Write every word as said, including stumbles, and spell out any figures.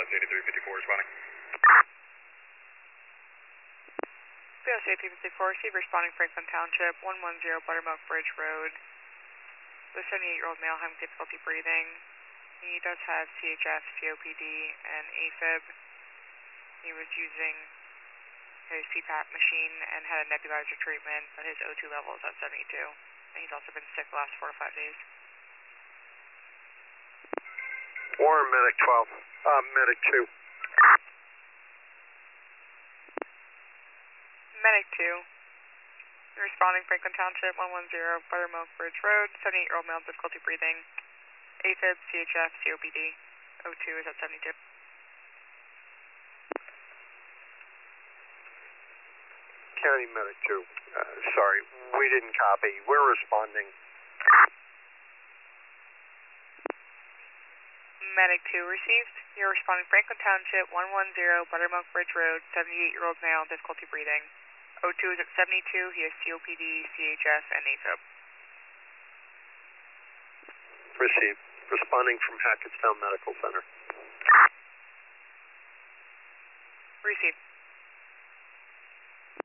S eighty-three fifty-four responding. B S eighty-three fifty-four, receive responding Franklin Township, one one zero Buttermilk Bridge Road. The seventy-eight-year-old male having difficulty breathing. He does have C H F, C O P D, and AFib. He was using his C PAP machine and had a nebulizer treatment, but his O two level is at seventy-two. And he's also been sick the last four to five days. Warren, Medic twelve, uh, Medic two. Medic two, responding Franklin Township, one one zero Buttermilk Bridge Road, seventy-eight-year-old male, difficulty breathing, AFib, C H F, C O P D, O two is at seventy-two. County Medic two, uh, sorry, we didn't copy, we're responding. Medic two received, you're responding Franklin Township, one one zero Buttermilk Bridge Road, seventy-eight-year-old male, difficulty breathing. O two is at seventy-two, he has C O P D, C H F, and AFib. Received. Responding from Hackettstown Medical Center. Received.